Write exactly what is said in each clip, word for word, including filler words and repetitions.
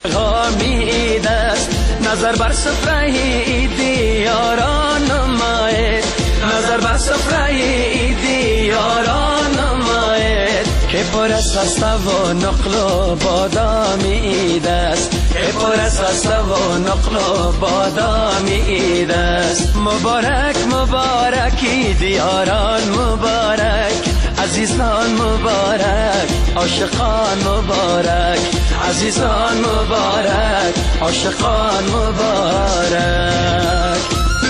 نظر بر سفره ایدی یاران نماید، نظر بر سفره ایدی یاران نماید، که پر است هسته و نقل و بادامی عید است، که پر است هسته و نقل و بادامی عید است. مبارک مبارک عید یاران مبارک، عزیزان مبارک، عاشقان مبارک، عزیزان مبارک، عاشقان مبارک.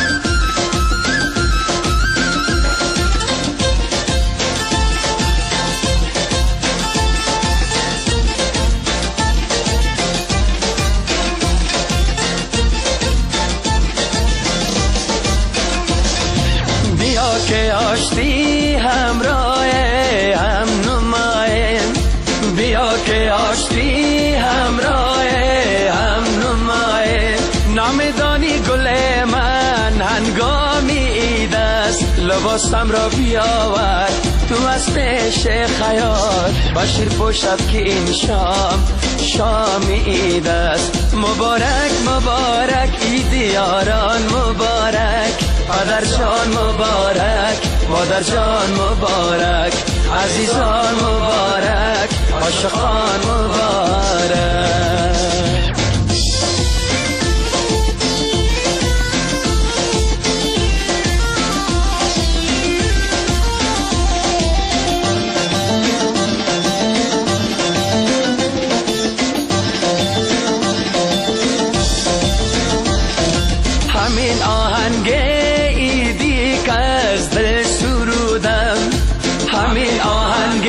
بیا که آشتی همراه هم نمایم، بیا که آشتی همراه هم نمایم. نامدانی گل من هنگامی عید است، لباسم را بیاور تو از پیش خیال، بشیر پوشد که این شام شام عید است. مبارک مبارک عید یاران مبارک، پدر جان مبارک، مادر جان مبارک، عزیزان مبارک، عاشقان مبارک. همین آهنگ ایدی که از دل سرودم، همین آهنگ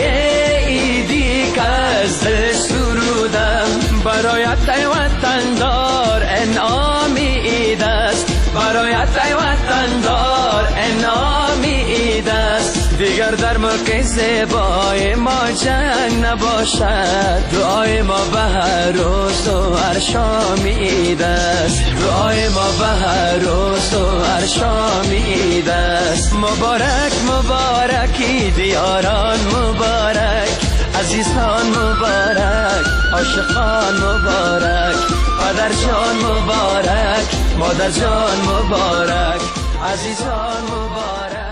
ایدی که از دل سرودم، برایت ای وطندار انعامی عید است، برایت ای وطندار انعامی عید است. دیگر در ملک زیبای ما جنگ نباشد، دعای ما به هر روز و هر شام عید است، دعای ما به هر روز و هر شام عید است. مبارک مبارک عید یاران مبارک، عزیزان مبارک، عاشقان مبارک، پدر جان مبارک، مادر جان مبارک، عزیزان مبارک.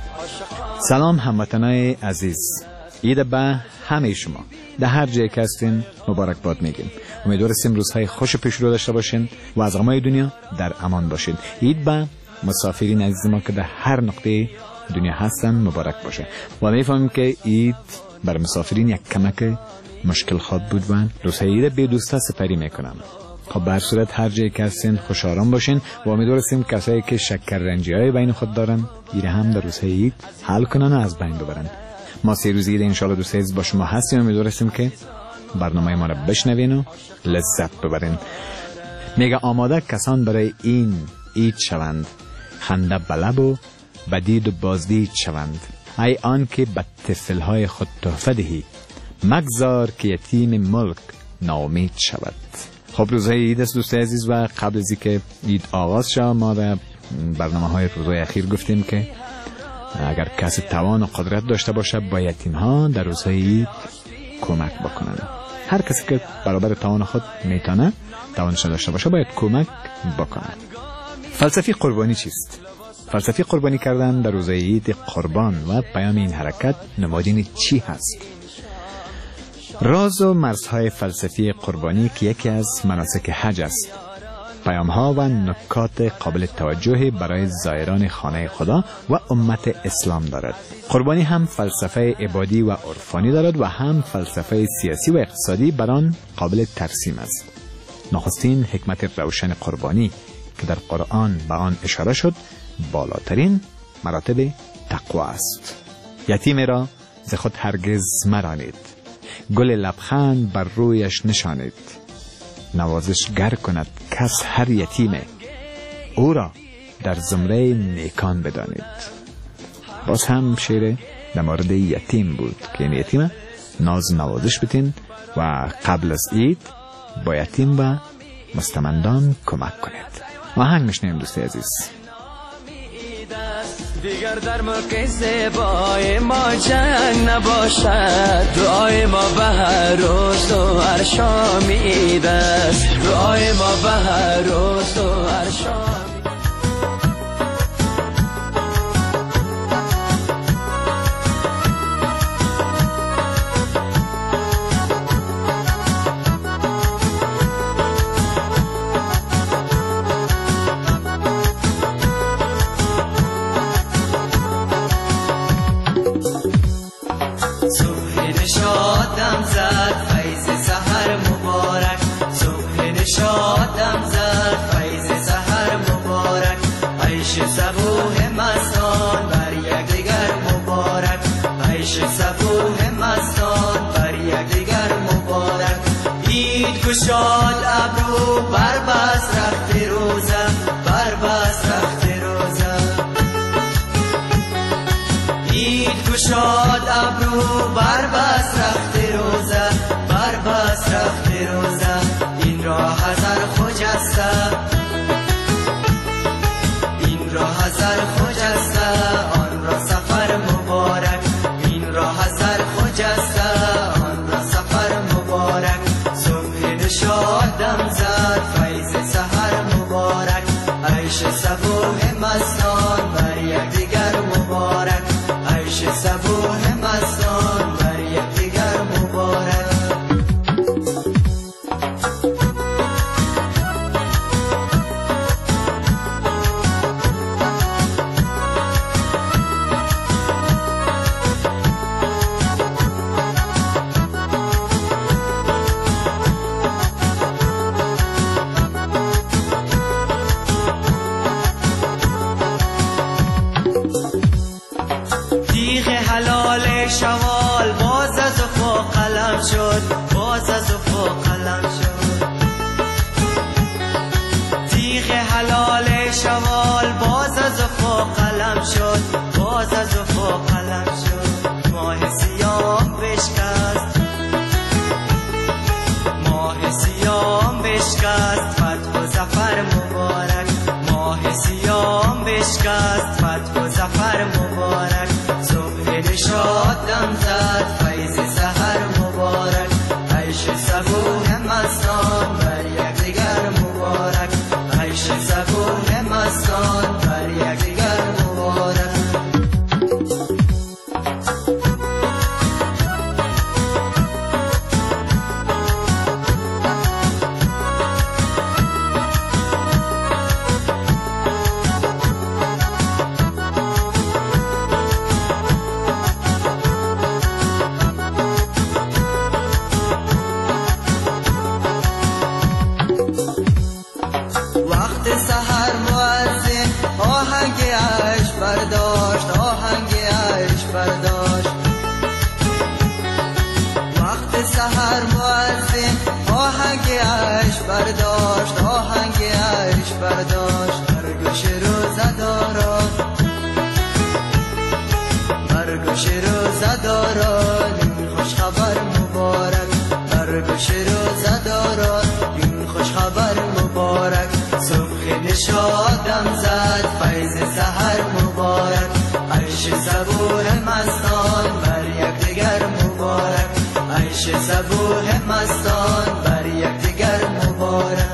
سلام هموطنای عزیز، عید به همه شما در هر جای که هستین مبارک باد میگیم. امیدواریم روزهای خوش پیش رو داشته باشین و از غمای دنیا در امان باشین. عید به مسافرین عزیز ما که در هر نقطه دنیا هستن مبارک باشه و میفهمیم که عید بر مسافرین یک کمک مشکل خود بود و روزهای عید به دوستا سپری میکنن. خب به هر صورت هر جایی که هستین خوش آرام باشین و امیدواریم کسایی که شکر رنجی های بین خود دارن این هم در روزهای عید حل کنن و از بین ببرن. ما سه روز عید انشالله دوست عزیز با شما هستیم، امیدواریم که برنامه ما را بشنوین و لذت ببرین. میگه آماده کسان برای این عید شوند، خنده بلب و بدید و بازدید شوند. ای آن که به طفلهای خود تحفه دهی، مگذار که یتیم ملک ناامید شود. خب روزهای عید است دوست عزیز و قبل از اینکه عید آغاز شد ما در برنامه های روزهای اخیر گفتیم که اگر کسی توان و قدرت داشته باشه با یتیم ها در روزهای عید کمک بکنن. هر کسی که برابر توان خود میتونه توانش داشته باشه باید کمک بکنه. فلسفه قربانی چیست؟ فلسفه قربانی کردن در روزهای عید قربان و پیام این حرکت نمادین چی هست؟ راز و مرزهای فلسفی قربانی که یکی از مناسک حج است، پیام‌ها و نکات قابل توجه برای زائران خانه خدا و امت اسلام دارد. قربانی هم فلسفه عبادی و عرفانی دارد و هم فلسفه سیاسی و اقتصادی بر آن قابل ترسیم است. نخستین حکمت روشن قربانی که در قرآن به آن اشاره شد بالاترین مراتب تقوا است. یتیم را ز خود هرگز مرانید، گل لبخند بر رویش نشانید. نوازشگر کند کس هر یتیمه، او را در زمره نیکان بدانید. باز هم شعر در مورد یتیم بود که این یتیمه ناز نوازش بتین و قبل از عید با یتیم و مستمندان کمک کنید. آهنگ میشنیم دوستی عزیز. دیگر در موقع زیبای ما جنگ نباشد، دعای ما به هر روز و هر شام عید است، دعای ما به هر روز و هر شام. شادم زد فیض سحر مبارک، صبح نشادم زد فیض سحر مبارک، عیش صبوح مستان بر یکدیگر مبارک، عیش صبوح مستان بر یکدیگر مبارک. عید گشاد ابرو بر بست رخت روزه، بر بست رخت روزه. عید گشاد ابرو بر بست رخت روزه، بر بست رخت روزه. این راه هزار خجسته، این راه هزار خجسته، آن را سفر مبارک، این راه هزار خجسته، آن را سفر مبارک. صبح نشادم زد فیض سحر مبارک، عیش صبوح مستان بر یکدیگر مبارک، عیش صبوح مستان بر یکدیگر مبارک. تیغ حلال شوال باز از افق قلم شد، باز از افق قلم شد. تیغ حلال شوال باز از افق قلم شد، باز از افق قلم شد. ماه سیام بشکست، ماه سیام بشکست، فتح و ظفر مبارک، ماه سیام بشکست، فتح و ظفر مبارک. صبح نشادم زد فیض سحر مبارک، عیش صبوح مستان بر یکدیگر مبارک، عیش صبوح مستان بر یکدیگر مبارک. وقت سحر مؤذن آهنگ عشق برداشت، آهنگ عشق برداشت. وقت سحر مؤذن آهنگ عشق برداشت، آهنگ عشق برداشت. بر گوش روزه‌داران، بر گوش روزه‌داران این خوش خبر مبارک، بر گوش روزه‌داران این خوش خبر مبارک. صبح نشادم زد فیض سحر مبارک، عیش صبوح مستان بر یکدیگر مبارک، عیش صبوح مستان بر یکدیگر مبارک.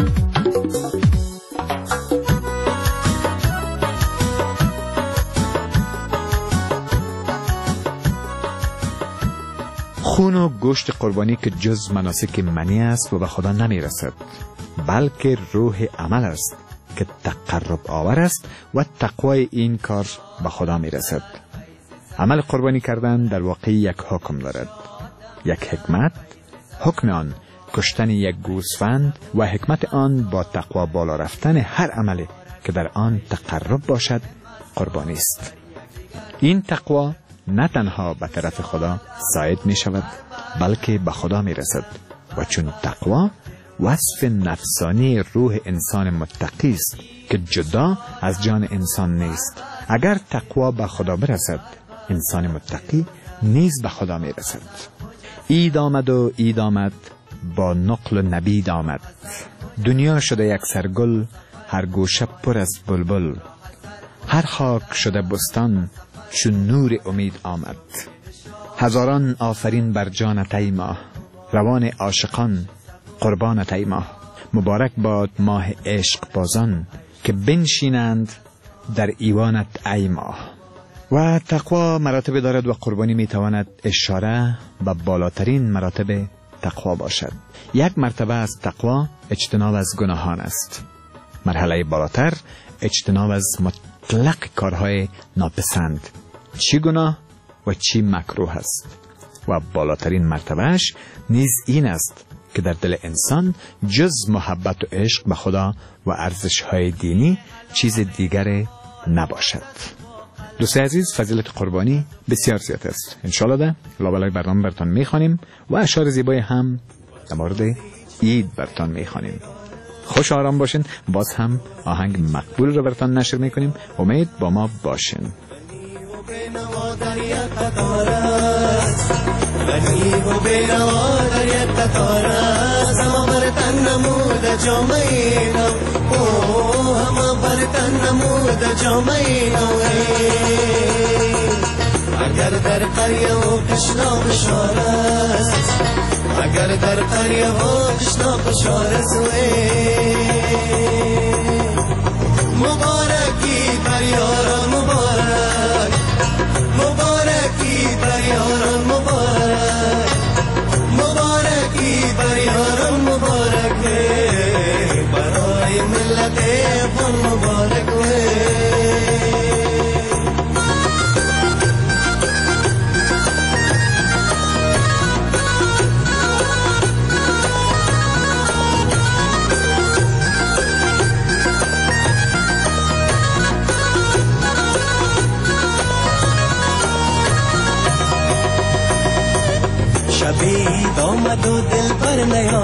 خون و گوشت قربانی که جز مناسک منی است و به خدا نمی رسد، بلکه روح عمل است که تقرب آور است و تقوای این کار به خدا می رسد. عمل قربانی کردن در واقع یک حکم دارد، یک حکمت. حکم آن کشتن یک گوسفند و حکمت آن با تقوا بالا رفتن هر عملی که در آن تقرب باشد قربانی است. این تقوا نه تنها به طرف خدا ساید می شود بلکه به خدا می رسد و چون تقوا وصف نفسانی روح انسان متقی است که جدا از جان انسان نیست. اگر تقوا به خدا برسد انسان متقی نیز به خدا می رسد. عید آمد و عید آمد با نقل و نبید آمد، دنیا شده یک سرگل هر گوشه پر از بلبل. هر خاک شده بستان چون نور امید آمد. هزاران آفرین بر جان تیما، روان عاشقان قربان تیما. مبارک باد ماه عشق بازان که بنشینند در ایوانت ای ماه. و تقوا مراتب دارد و قربانی میتواند اشاره به بالاترین مراتب تقوا باشد. یک مرتبه از تقوا اجتناب از گناهان است. مرحله بالاتر اجتناب از مطلق کارهای ناپسند، چی گناه و چی مکروه است. و بالاترین مرتبهش نیز این است که در دل انسان جز محبت و عشق به خدا و ارزش‌های دینی چیز دیگر نباشد. دوستای عزیز، فضیلت قربانی بسیار زیاد است. انشالله ده لابلای برنامه برتان میخوانیم و اشعار زیبای هم در مورد عید برتان میخوانیم. خوش آرام باشین. باز هم آهنگ مقبول رو برتان نشر میکنیم. امید با ما باشین. غنی و بینوا دریت تارا سما برتن نمود جامعینا او هما برتن نمود جامعینا اگر در قریه و کشنا بشار است اگر در قریه و کشنا بشار است مبارکی بر یاران مبارک مبارکی بر یاران مبارک مبارکی بر یاران مبارک برای ملت افغان مبارک شبید آمد و دل بر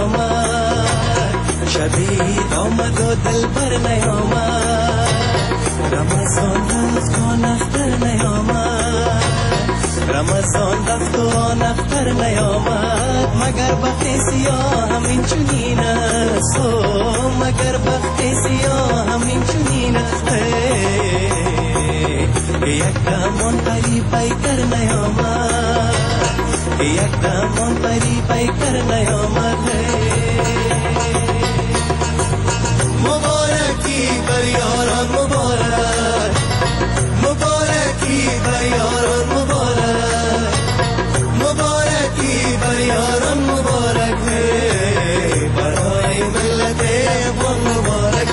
نیامد شبید آمد و دل بر نیامد رمضان رفت و نفتر نیامد رمضان رفت و نفتر نیامد مگر بخت سیاه همین چنین است مگر بخت سیاه همین چنین است یک دمان پری پیکر نیامد یک دمان پری پیکر نیامد مبارکی بر یاران مبارک مبارکی بر یاران مبارک مبارکی بر یاران مبارک برای ملت افغان مبارک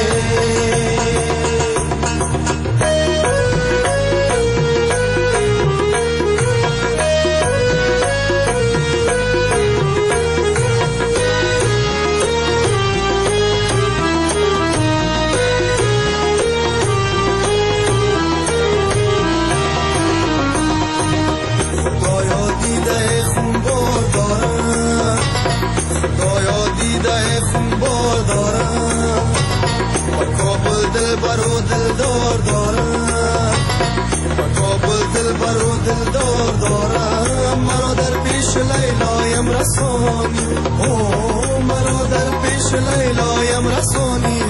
برو دلدار دارم مقابل دل برو دلدار دارم مرا در پیش لیلایم رسانی او مرا در پیش لیلایم رسانی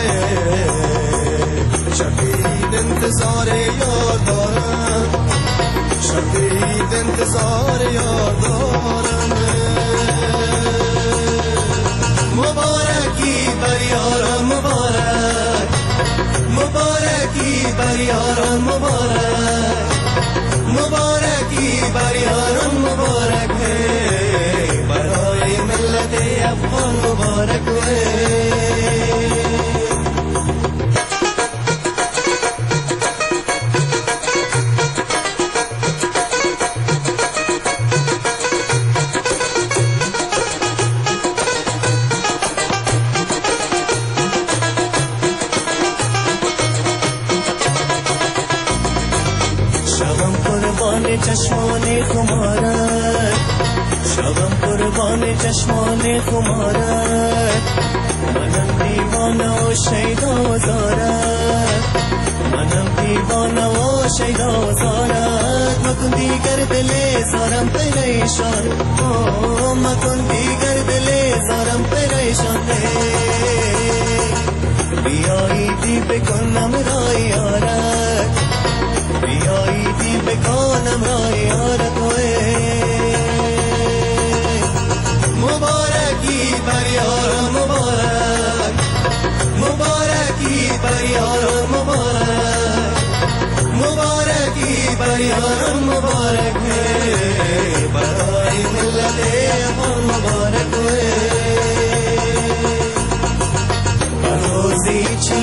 شدید انتظار یار دارم شدید انتظار یار دارم مبارکی بر یاران مبارک مبارکی بر یاران مبارک مبارکی بر یاران مبارک برای ملت افغان مبارک چشمان خمارت شبم قربان چشمان خمارت منم دیوانه و شیدا زارت منم دیوانه و شیدا زارت مکن دیگر دل زارم پریشان مکن دیگر دل زارم پریشان بیایی دی بکنم رای آرم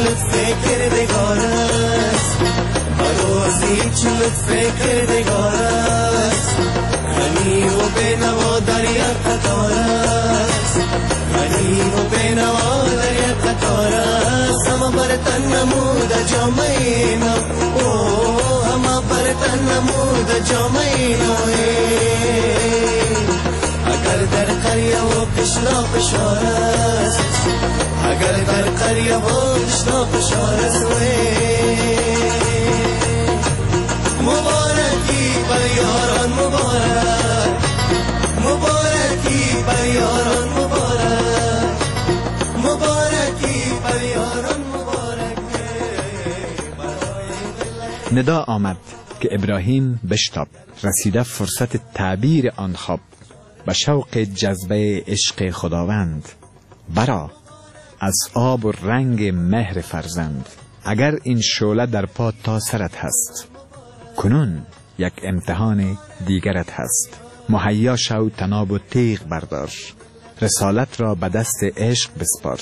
لطف کردگار است بروزی چه لطف کردگار است غنی و بینوا دریا قطار است غنی و بینوا دریا قطار است هم برتن نمود جامعینا اوه هم برتن نمود جامعینا اگر در قریه و پشلا پشار است اگر در قریه و پشلا پشار است مبارکی بر یاران مبارک مبارکی بر یاران مبارک مبارکی بر یاران مبارک. ندا آمد که ابراهیم بشتاب، رسیده فرصت تعبیر آن خواب، به شوق جذبه عشق خداوند برا از آب و رنگ مهر فرزند. اگر این شعله در پا تا سرت هست، کنون یک امتحان دیگرت هست. مهیا شو تناب و تیغ بردار، رسالت را به دست عشق بسپار.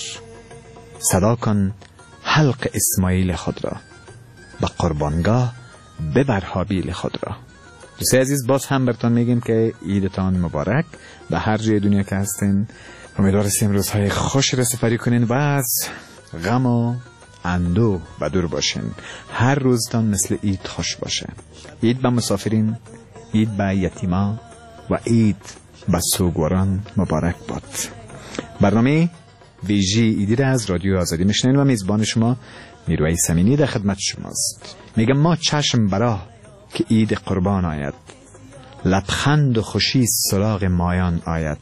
صدا کن حلق اسماعیل خود را، به قربانگاه ببر حابیل خود را. دوستای عزیز، باز هم براتون میگیم که عیدتان مبارک به هر جای دنیا که هستین. امیدوارم روزهای خوش را سپری کنین و از غم و اندوه به دور باشین. هر روزتان مثل عید خوش باشه. عید به مسافرین، عید به یتیما و عید به سوگواران مبارک باد. برنامه ویژی ایدی را از رادیو آزادی میشنین و میزبان شما میروی سمینی در خدمت شماست. میگم ما چشم براه که عید قربان آید، لبخند و خوشی سراغ مایان آید.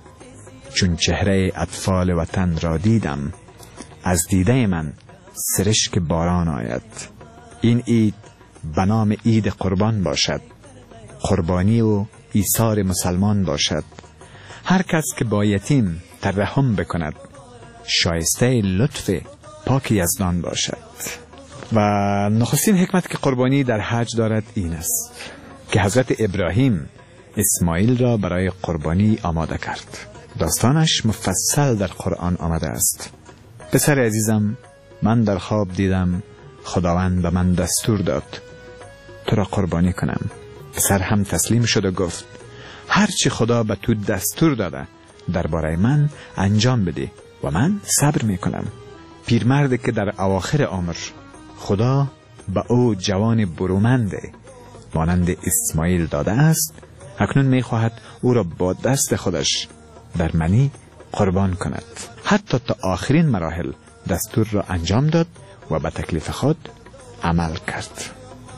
چون چهره اطفال وطن را دیدم، از دیده من سرشک باران آید. این عید به نام عید قربان باشد، قربانی و ایثار مسلمان باشد. هر کس که با یتیم ترحم بکند، شایسته لطف پاک یزدان باشد. و نخستین حکمت که قربانی در حج دارد این است که حضرت ابراهیم اسماعیل را برای قربانی آماده کرد. داستانش مفصل در قرآن آمده است. پسر عزیزم، من در خواب دیدم خداوند به من دستور داد تو را قربانی کنم. پسر هم تسلیم شد و گفت هرچی خدا به تو دستور داده درباره من انجام بده و من صبر میکنم. پیرمرد که در اواخر عمر خدا به او جوان برومند مانند اسماعیل داده است، اکنون میخواهد او را با دست خودش در منی قربان کند. حتی تا آخرین مراحل دستور را انجام داد و به تکلیف خود عمل کرد.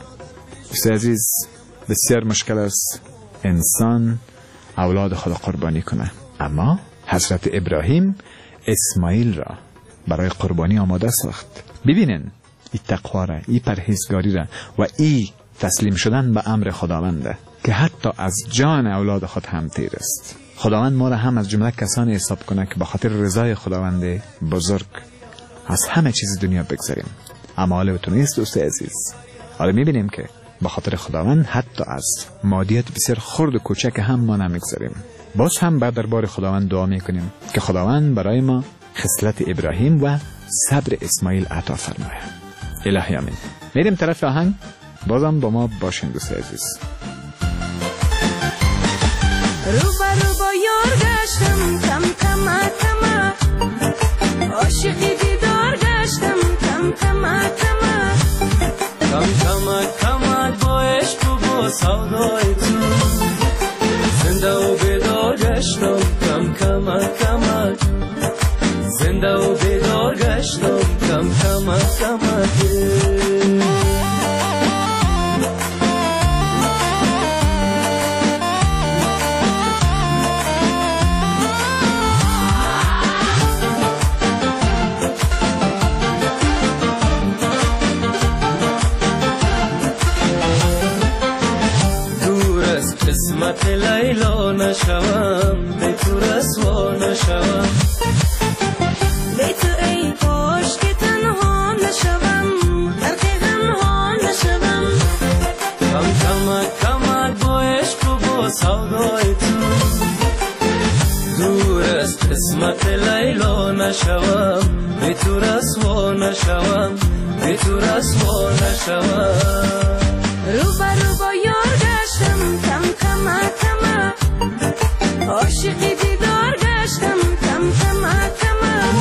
دوست عزیز، بسیار مشکل است انسان اولاد خود قربانی کنه، اما حضرت ابراهیم اسماعیل را برای قربانی آماده ساخت. ببینن این تقوا را، این پرهیزگاری را و این تسلیم شدن به امر خداونده که حتی از جان اولاد خود هم تیر است. خداوند ما را هم از جمله کسانی حساب کنه که به خاطر رضای خداوند بزرگ از همه چیز دنیا بگذاریم. اما حالا نیست دوست عزیز، حالا میبینیم که به خاطر خداوند حتی از مادیات بسیار خرد و کوچک هم ما نمیگذاریم. باز هم بعد دربار خداوند دعا میکنیم که خداوند برای ما خصلت ابراهیم و صبر اسماعیل عطا فرماید. الهی آمین. میریم طرف آهنگ، بازم با ما باشین دوست عزیز. رو برو با یار گشتم کم کم کم، عاشقی دیدار گشتم کم کم کم، کم کم کم با عشق و با سودای تو، زنده و بیدار گشتم کم کم کم، زنده و بیدار گشتم کم کم کم. قسمت لیلا نشوم، به تو رسوا نشوم، به تو ای کاش که تنها نشوم، غرق غمها نشوم. کم کم کم با عشق و با سودای تو، دور از قسمت لیلا نشوم بی تو رسوا نشوم بی تو رسوا نشوم رو بر رو با یار گشتم کم کم کم عاشقی دیدار گشتم کم کم کم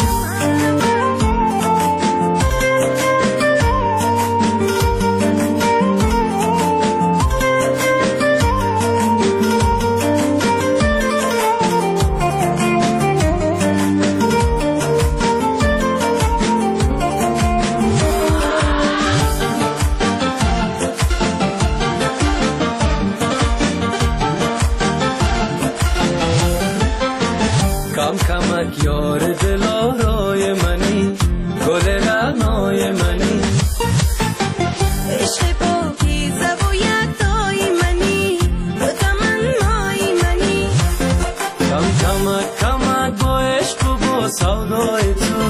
کم کمک یار دلارای منی گل رعنای منی عشق پاکیزه و یکتای منی و تمنای منی کم کمک کمک با عشق و با سودای تو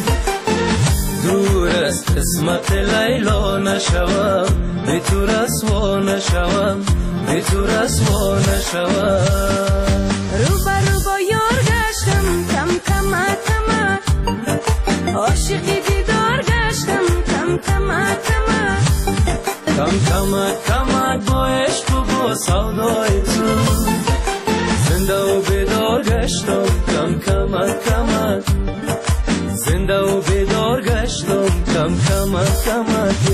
دور از قسمت لیلا نشوم بی تو رسوا نشوم بی تو رسوا نشوم رو بر رو با یار گشتم کم کم کم عاشقی دیدار گشتم کم کم کم کم کمک کمک با عشق و با سودای تو زنده و بیدار گشتم کم کمک کمک زنده و بیدار گشتم کم کمک کمک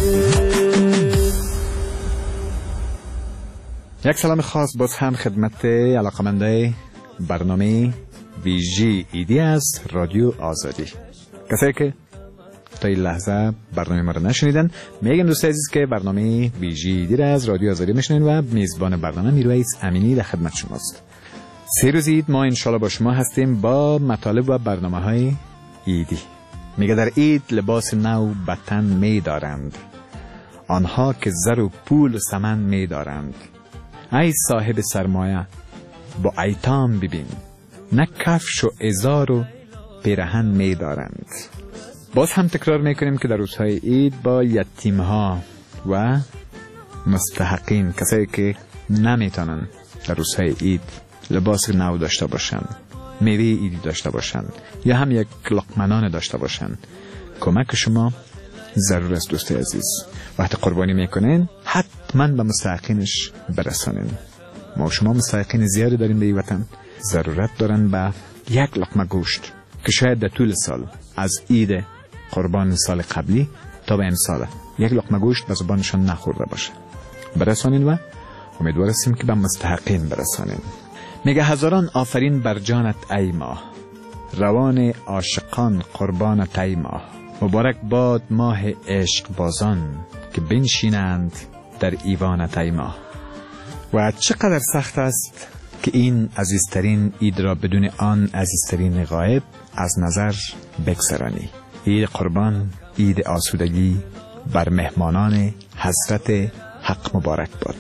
یک سلام خاص باز هم خدمت علاقمنده برنامه ویژه ایدی از رادیو آزادی. کسایی که تا این لحظه برنامه ما رو نشنیدن میگم دوست عزیز که برنامه ویژه ایدی را از رادیو آزادی میشنین و میزبان برنامه میرویس امینی در خدمت شماست. سه روز عید ما انشالله با شما هستیم با مطالب و برنامه های ایدی. میگه در عید لباس نو به تن میدارند آنها که زر و پول و سمن میدارند. ای صاحب سرمایه با ایتام ببین نه کفش و ازار و پیرهن میدارند. باز هم تکرار میکنیم که در روزهای عید با یتیمها و مستحقین، کسایی که نمیتونن در روزهای عید لباس نو داشته باشن، میوه عیدی داشته باشن یا هم یک لقمه داشته باشن، کمک شما ضرور است دوست عزیز. وقتی قربانی میکنین حتما به مستحقینش برسانین. ما شما مستحقین زیادی داریم به این وطن، ضرورت دارن به یک لقمه گوشت که شاید در طول سال از عید قربان سال قبلی تا به امسال یک لقمه گوشت به زبانشان نخورده باشه. برسانین و امیدوار هستیم که به مستحقین برسانین. میگه هزاران آفرین بر جانت ای ماه، روان عاشقان قربانت ای ماه. مبارک باد ماه عشق بازان که بنشینند در ایوانت ای ماه. و چقدر سخت است که این عزیزترین عید را بدون آن عزیزترین غایب از نظر بگذرانی. عید قربان، عید آسودگی بر مهمانان حضرت حق مبارک باد.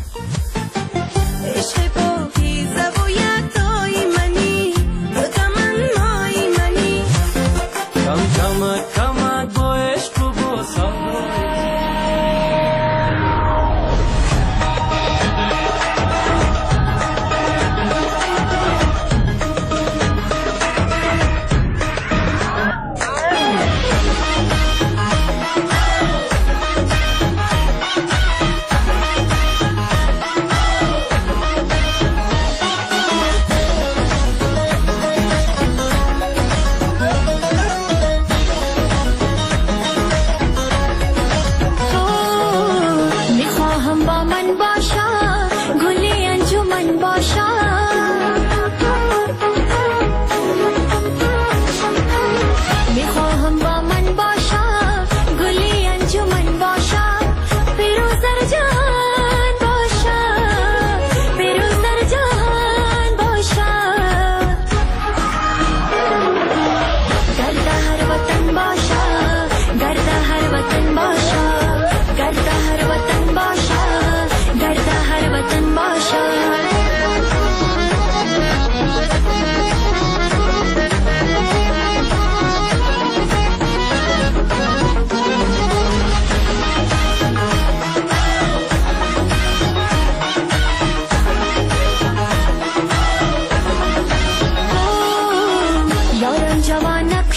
عشق پاکیزه و یکتای منی و تمنای منی کم کمک کمک با عشق و با سودای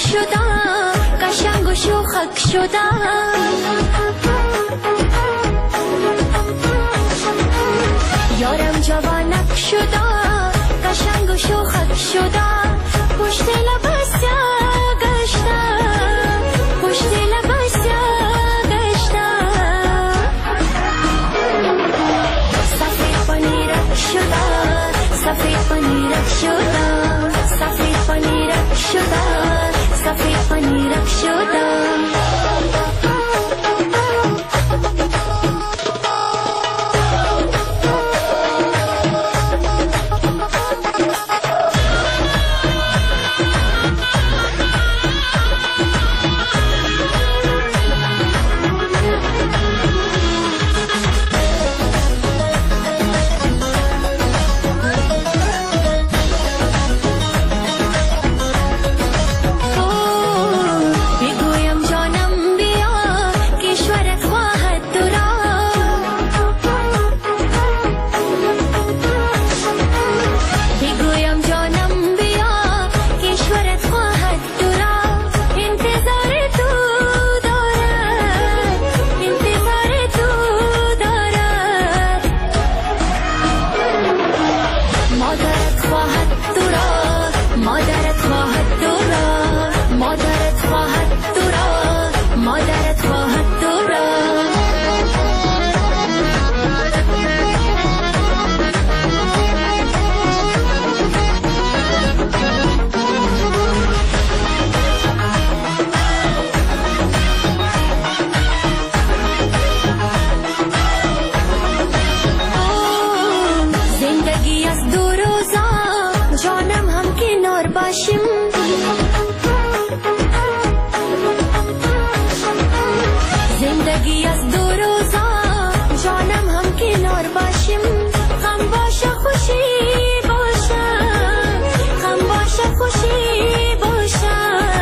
شدم قشنگ و شوخک شدم یارم جوانک شدم قشنگ و شوخک شدم پشت لباس گشتم پشت لباس گشتم سفید پنیرک شدم سفید پنیرک شدم سفید پنیرک شدم سفید پنیرک شدم زندگی از دو روزا جانم هم کنار باشیم غم باشه خوشی باشه غم باشه خوشی باشه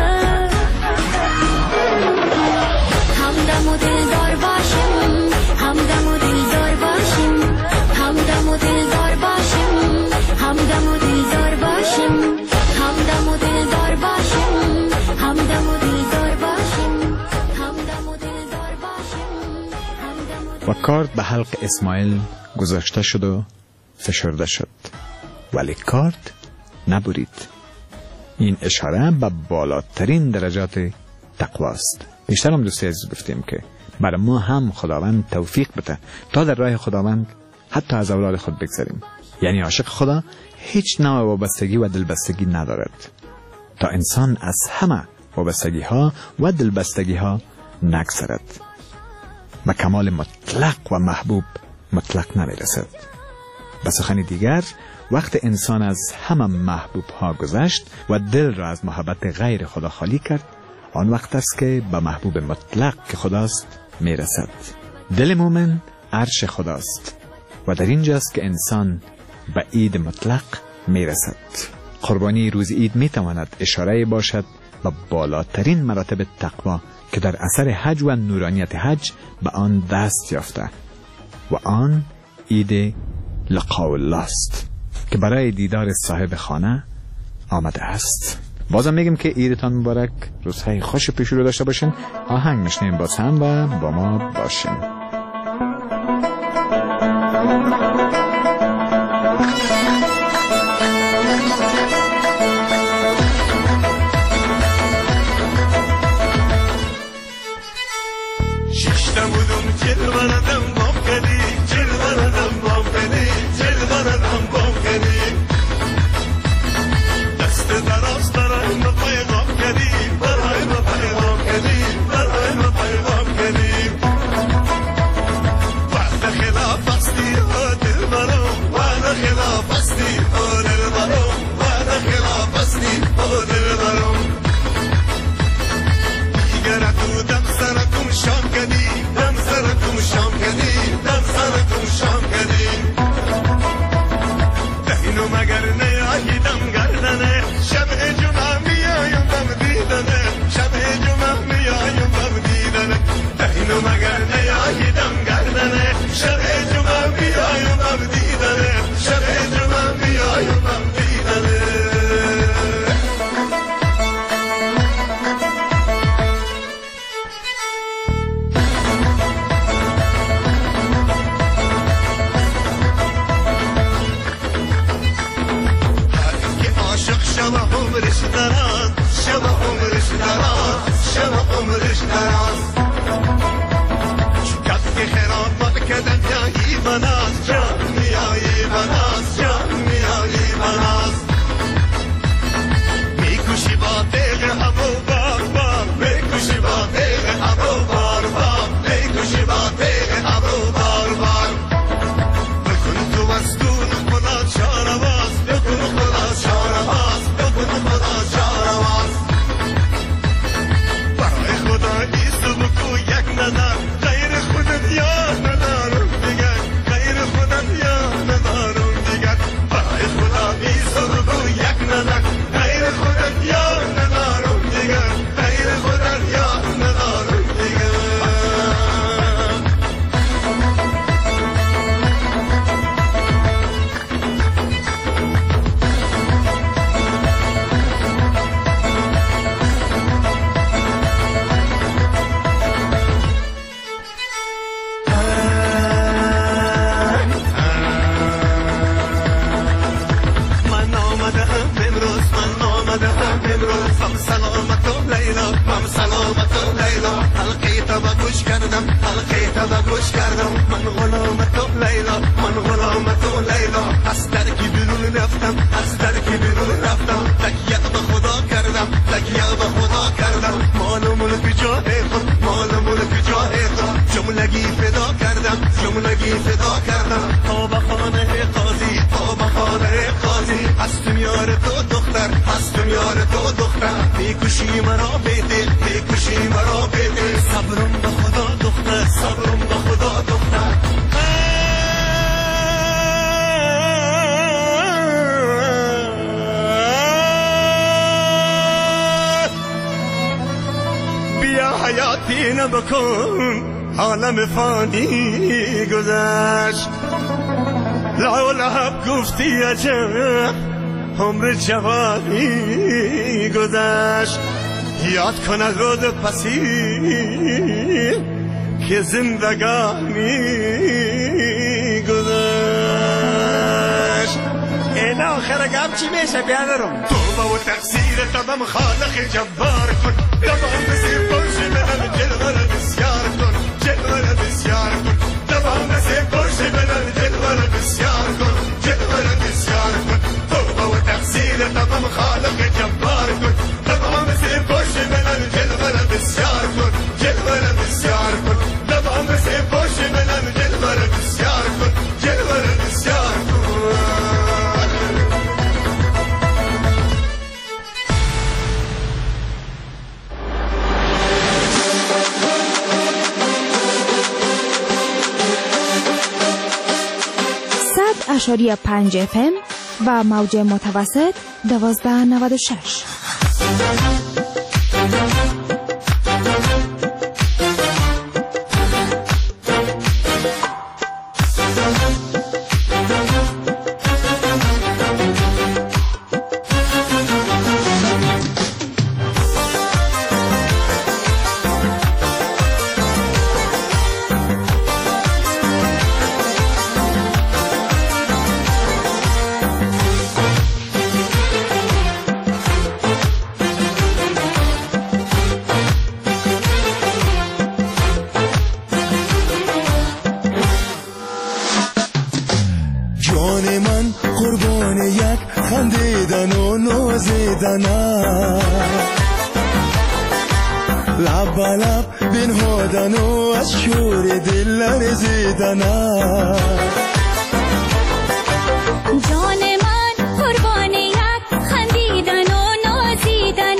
همدم و دلدار باشیم همدم و دلدار باشیم همدم و دلدار باشیم همدم و دلدار باشیم همدم و دلدار باشیم همدم و دلدار باشیم همدم و دلدار باشیم و کارت به حلق اسماعیل گذاشته شد و فشرده شد، ولی کارت نبرید. این اشاره به بالاترین درجات تقواست. بیشتر هم دوستی عزیز گفتیم که برای ما هم خداوند توفیق بده تا در راه خداوند حتی از اولاد خود بگذاریم. یعنی عاشق خدا هیچ نوع وابستگی و دلبستگی ندارد تا انسان از همه وابستگی ها و دلبستگی ها نگذرد و کمال مطلق و محبوب مطلق نمیرسد. به سخن دیگر، وقت انسان از همه محبوب ها گذشت و دل را از محبت غیر خدا خالی کرد، آن وقت است که به محبوب مطلق که خداست میرسد. دل مومن عرش خداست و در اینجاست که انسان به عید مطلق میرسد. قربانی روز عید میتواند اشاره باشد به بالاترین مراتب تقوا که در اثر حج و نورانیت حج به آن دست یافته و آن عید لقاء الله است که برای دیدار صاحب خانه آمده است. بازم میگم که عیدتان مبارک، روزهای خوش پیش رو داشته باشین. آهنگ میشنیم باز هم و با ما باشین. صدا گوش کردم من غلام تو لیلا من غلام تو لیلا از در کی بیرون رفتم از در کی بیرون رفتم تکیه به خدا کردم تکیه به خدا کردم مال و ملک جاه خود مال و ملک جاه خود جملگی فدا کردم جملگی فدا کردم تا به خانه قاضی تا به خانه قاضی هستم یار تو دختر هستم یار تو دختر میکشی مرا بیده میکشی مرا بیده صبرم به خدا دختر صبرم به خدا دختر بیا حیاتی نبکن عالم فانی گذشت لا لحب گفتی عجب عمر جوانی گذشت یاد کن از رود پسی که زندگانی گذشت این آخر گم چی میشه بیادرم توبه و تقصیر تمام خالق جبار کن تمام بسیر پرش منم جلوه بسیار کن جلوه بسیار کن تمام بسیر پرش منم جلوه بسیار کن جلوه بسیار کن توبه و تقصیر تمام خالق جبار کن تمام بسیر پرش منم جلوه بسیار کن جلوه بسیار کن تمام بسیر پرش منم جلوه بسیار کن جلوه بسیار کن اشاری پنج اف ام و موج متوسط دوازده نود و شش. لب لب بنهادن و از شور دل لرزیدن جان من قربان یک خندیدن و نازیدن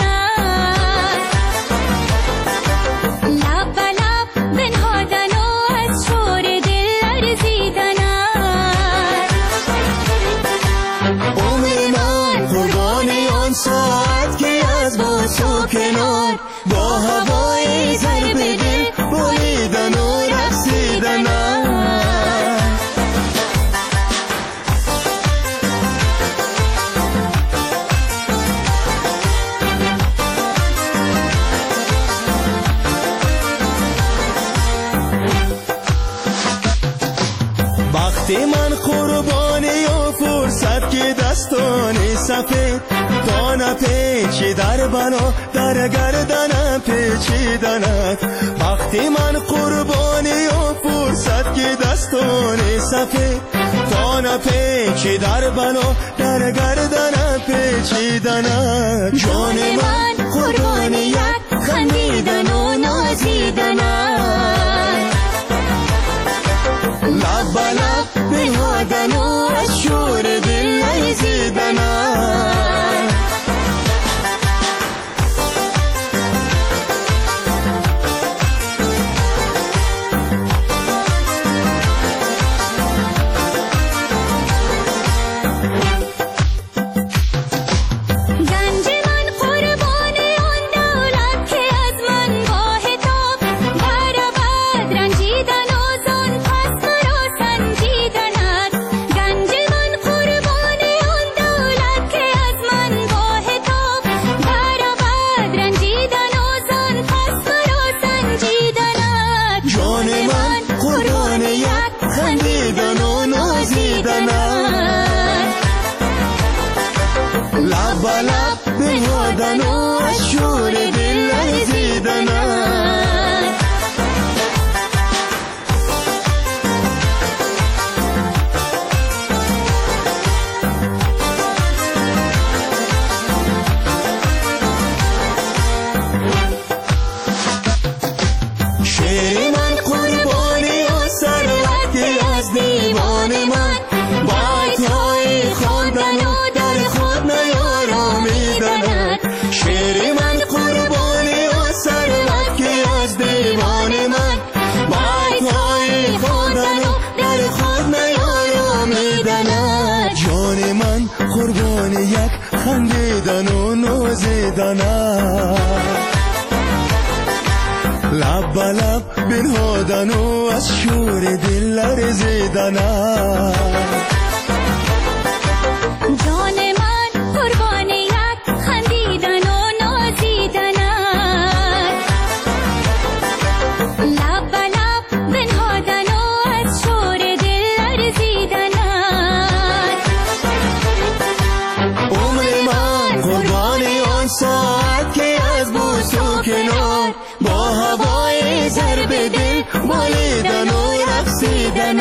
لب لب بنهادن و از شور دل لرزیدن عمر من قربان آن ساعت که از باس و کنار با هوای ضرب دل بریدن و رقصیدن وقتی من قربانی و فرصت که دستانی سفید دانه پیچی در بنا در گردنم پیچیدنت وقتی من قربانی و فرصت که دستانی سفید دانه پیچی در بنا در گردنم پیچیدنت جان من قربانی یک خندیدن و نازیدن لب لب بنهادن و از شور دل لرزیدن گنج من قربان آن دولت رسیدنه لب به لب بنهادن و از شور دل لرزیدنه جان من قربان یک خندیدن و نازیدن لب به لب بنهادن و از شور دل لرزیدن عمر من قربان آن ساعت که از بوس و کنار با هوای ضرب دل بالیدن و رقصیدن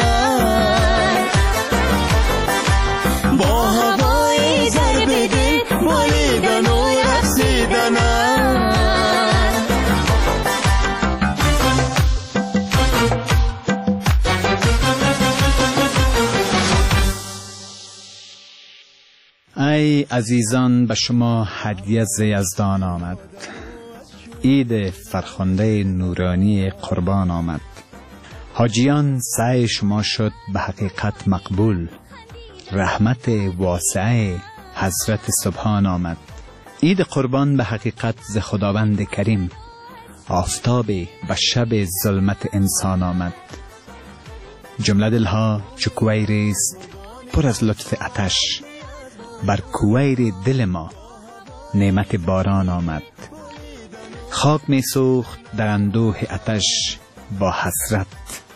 با هوای ضرب دل بالیدن و رقصیدن ای عزیزان، به شما هدیه ز یزدان آمد. عید فرخنده نورانی قربان آمد. حاجیان سعی شما شد به حقیقت مقبول. رحمت واسعه حضرت سبحان آمد. عید قربان به حقیقت ز خداوند کریم. آفتاب به شب ظلمت انسان آمد. جمله دلها چو کویر است پر از لطف آتش. بر کویر دل ما نعمت باران آمد. خاک می سوخت در اندوه آتش با حسرت.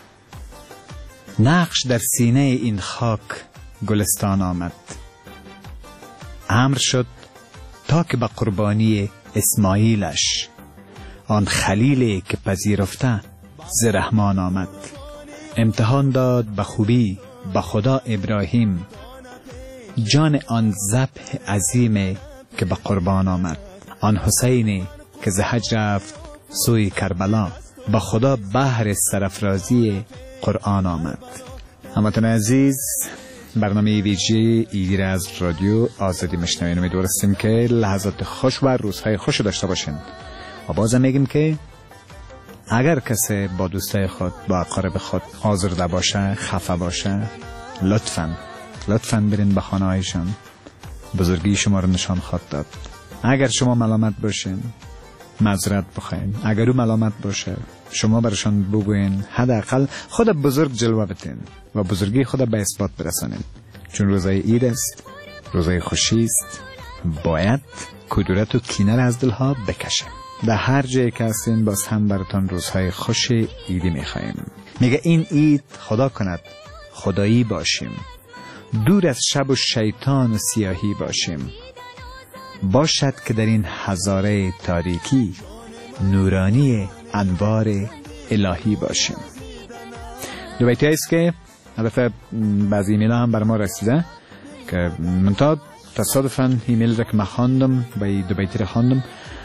نقش در سینه این خاک گلستان آمد. امر شد تا که به قربانی اسماعیلش آن خلیلی که پذیرفته ز رحمان آمد. امتحان داد به خوبی به خدا ابراهیم. جان آن ذبح عظیم که به قربان آمد. آن حسینی که ز حج رفت سوی کربلا. با خدا بحر سرافرازی قرآن آمد. هموطن عزیز، برنامه ویژه ایدی را از رادیو آزادی میشنوین. امیدوار هستیم که لحظات خوش و روزهای خوش داشته باشین. و بازم میگیم که اگر کسی با دوستای خود با اقارب خود آزرده باشه، خفه باشه، لطفاً لطفاً برین به خانه هایشان. بزرگی شما رو نشان خواهد داد. اگر شما ملامت باشین معذرت بخواین. اگر او ملامت باشه شما برشان بگوین. حداقل خود بزرگ جلوه بتین و بزرگی خود به اثبات برسانین. چون روزای عید است، روزای خوشی است. باید کدورت و کینه را از دلها بکشه. در هر جایی که هستین باز هم براتان روزهای خوش عیدی میخواییم. میگه این عید خدا کند خدایی باشیم. دور از شب و شیطان و سیاهی باشیم. باشد که در این هزاره تاریکی نورانی انوار الهی باشیم. دو بیتی هست که البته بعضی ایمیل هم بر ما رسیده که منتها تصادفاً ایمیل را که من خواندم با دو بیتی را خواندم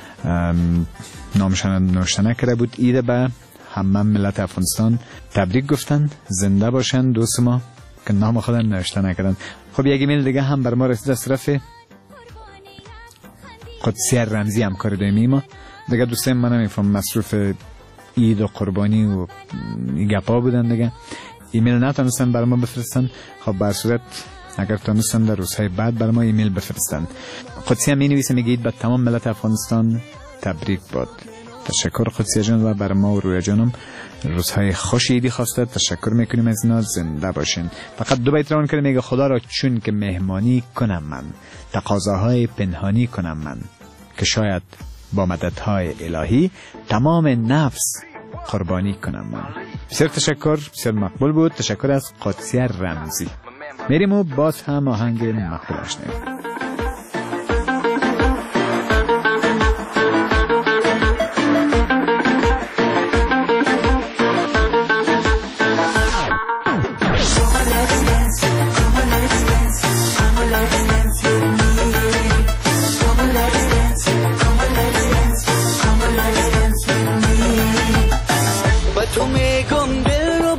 نامشان نوشته نکرده بود. ایده به همه ملت افغانستان تبریک گفتن. زنده باشن دوست ما که نام خودم نوشته نکردن. خب یک ایمیل دیگه هم بر ما رسید از طرف قدسی رمزی، همکار دائمی ما. دیگه دوستان من نمیفهم مصروف عید و قربانی و گپا بودن دیگه ایمیل نتونستن بر ما بفرستن. خب بر صورت اگر تونستن در روزهای بعد بر ما ایمیل بفرستن. قدسی هم می نویسه میگه عید به تمام ملت افغانستان تبریک باد. تشکر قدسی جان و بر ما و رویا جانم روزهای خوش عیدی خواسته. تشکر میکنیم از اینا. زنده باشین. فقط دو بیت روان کنیم. میگه خدا را چون که مهمانی کنم من، تقاضاهای پنهانی کنم من، که شاید با مددهای الهی تمام نفس قربانی کنم من. بسیار تشکر، بسیار مقبول بود. تشکر از قدسی رمزی. میریم و باز هم آهنگ مقبول آشنیم.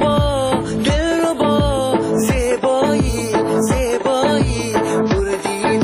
زیبایی زیبایی بردی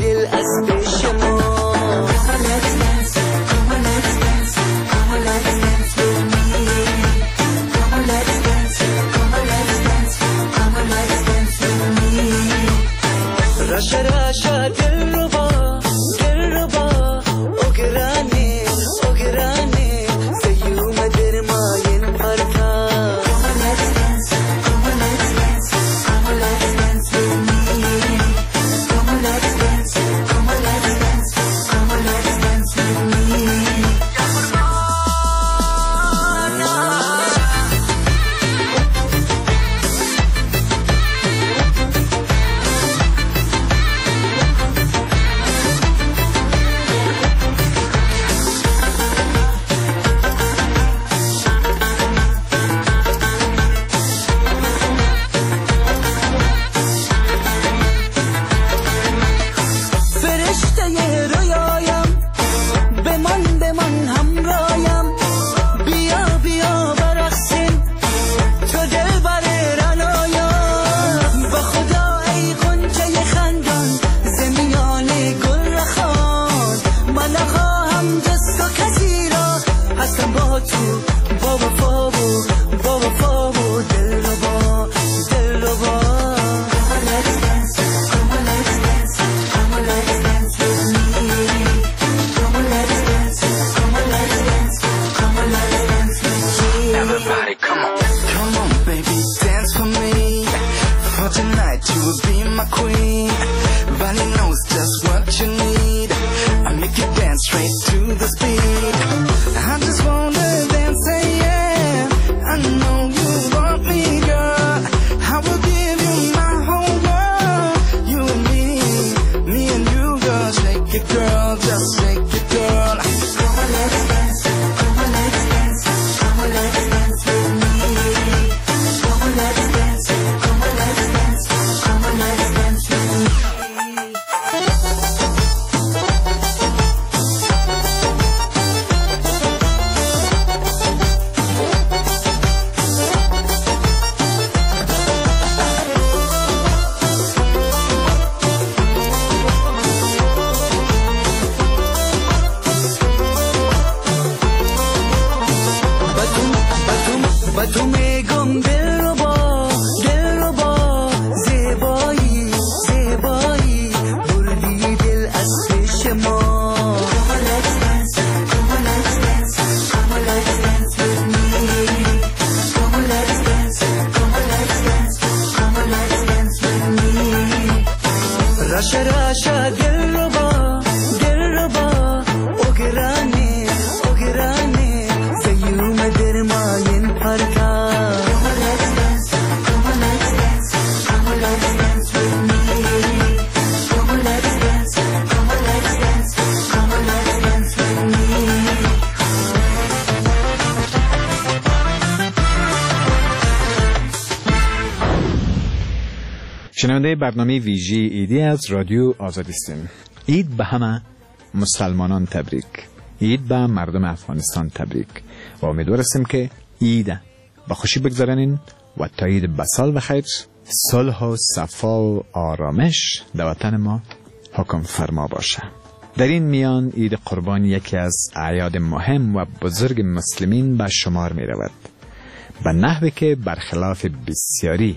شنونده برنامه ویژه ایدی از رادیو آزادی هستیم. عید به همه مسلمانان تبریک، عید به مردم افغانستان تبریک و امیدوار هستیم که عید با خوشی بگذارنین و تا عید بسال بخیر، صلح و صفا و آرامش در وطن ما حکم فرما باشه. در این میان عید قربان یکی از اعیاد مهم و بزرگ مسلمین به شمار می رود، به نحوی که برخلاف بسیاری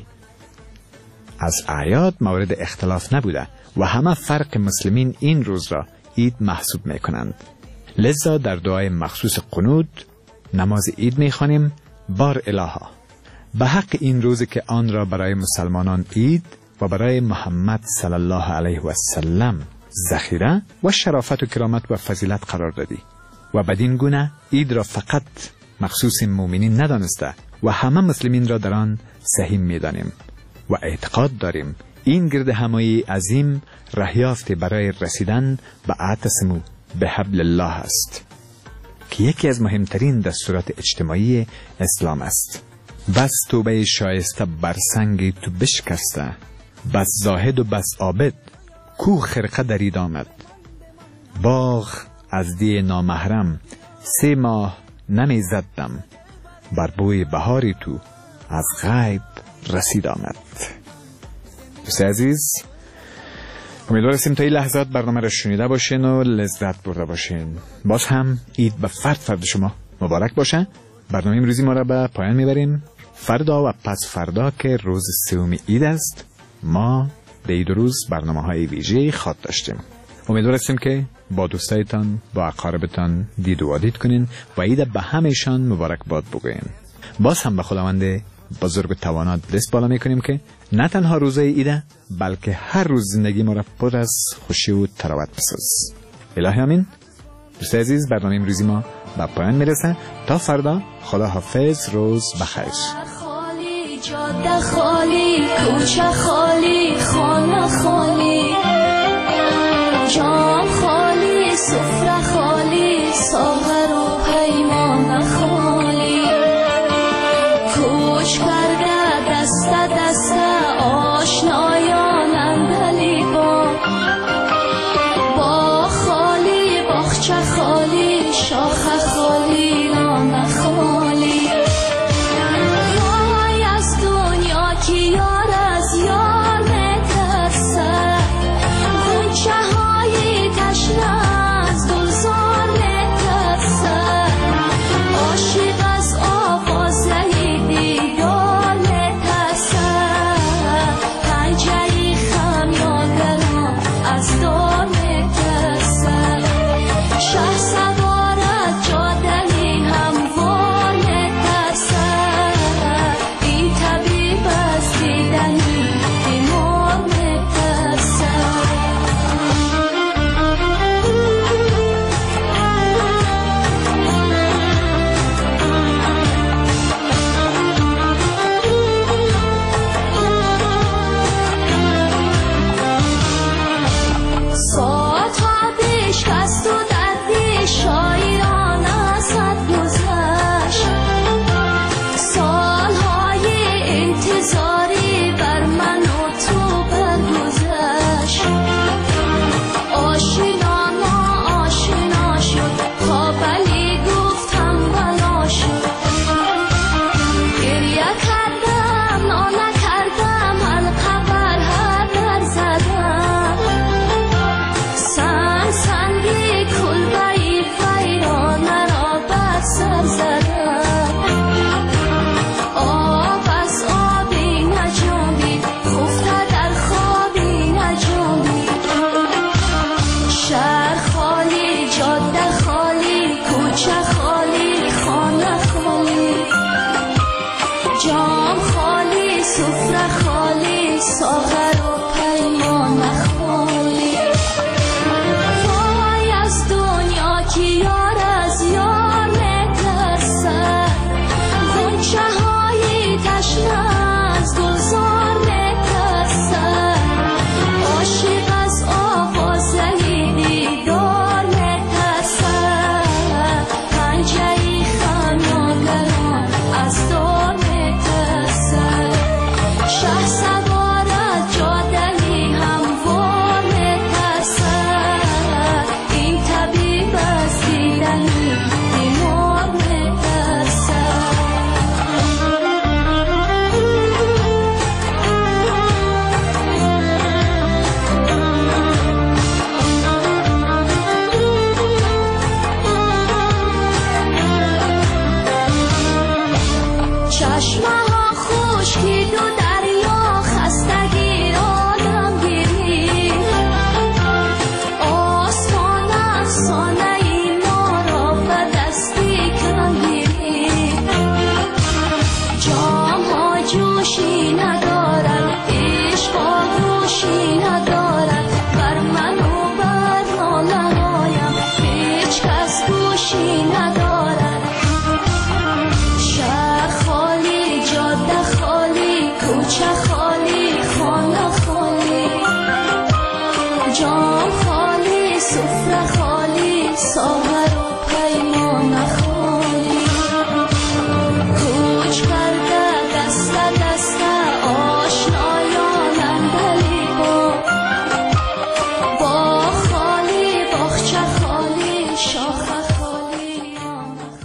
از اعیاد مورد اختلاف نبوده و همه فرق مسلمین این روز را عید محسوب می کنند. لذا در دعای مخصوص قنوت نماز عید می خوانیم: بار الها به حق این روزی که آن را برای مسلمانان عید و برای محمد صلی الله علیه و سلم ذخیره و شرافت و کرامت و فضیلت قرار دادی و بدین گونه عید را فقط مخصوص مؤمنین ندانسته و همه مسلمین را در آن سهیم می دانیم و اعتقاد داریم این گرد همایی عظیم راهیافت برای رسیدن به اعتصموا بحبل الله است که یکی از مهمترین دستورات اجتماعی اسلام است. بس توبه شایسته بر سنگ تو بشکسته، بس زاهد و بس عابد کو خرقه درید آمد. باغ از دی نامحرم سه ماه نمی زدم، بر بوی بهاری تو از غیب رسید آمد. دوست عزیز، امیدوار هستیم تا این لحظات برنامه را شنیده باشین و لذت برده باشین. باز هم عید به فرد فرد شما مبارک باشه. برنامه امروزی ما را به پایان میبریم. فردا و پس فردا که روز سوم عید است، ما به این دو روز برنامه های ویژه خواد داشتیم. امیدوار هستیم که با دوستایتان، با اقاربتان دید و وادید کنین و عید به همهشان مبارک باد بگوین. باز هم به خداوند بزرگ و توانا دست بالا میکنیم که نه تنها روزه عیده بلکه هر روز زندگی ما را پر از خوشی و تراوت بساز. الهی آمین. دوست عزیز، برنامه امروزی ما به پایان میرسه. تا فردا، خدا حافظ، روز بخیر. خالی جاده خالی، کوچه خالی، خانه خالی، جام خالی، سفره خالی، ساغر و پیمان خالی، کوچ کرده دست دست آشنایان اندلی با با خالی، باغچه خالی، شاخه خالی، نان خالی. وای از دنیا که یار از یار نترسه، گوچه های تشنه از گلزار نترسه. چشمه